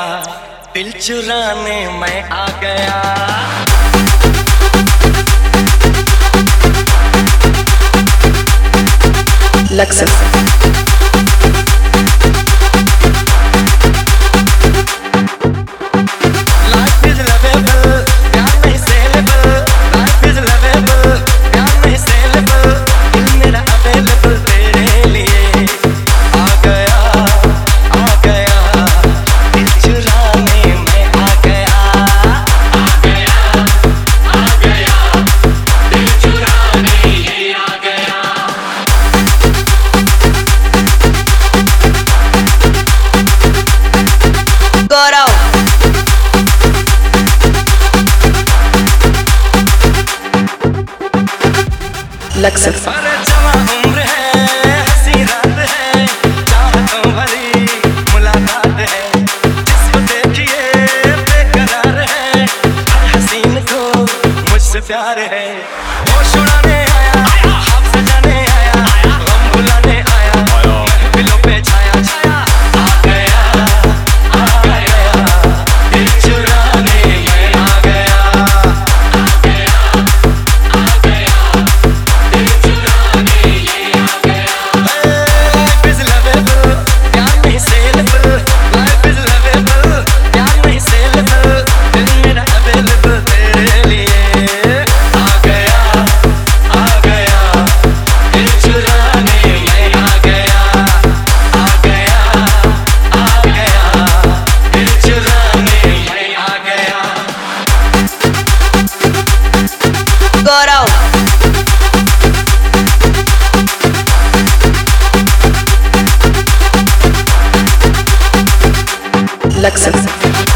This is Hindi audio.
दिल चुराने मैं आ गया। लक्ष्य लक्ष्य जवां उम्र है, हंसी रात है, चाहतों भरी मुलाकात है, जिसको देखिए बेकरार है, हर हसीन को मुझसे प्यार है। होश उड़ाने आया, ख्वाब सजाने आया, गम भुलाने आया, महफिलों पे छाया छाया आ गया, आ गया, दिल चुराने मैं आ गया, आ गया, आ गया, दिल चुराने ये आ गया। Life is lovable, प्यार नहीं saleable, life is lovable, प्यार नहीं saleable, दिल मेरा available तेरे लिए आ गया, आ गया, दिल चुराने मैं आ गया, आ गया, आ गया, दिल चुराने मैं आ गया। गौरव लक्ष्य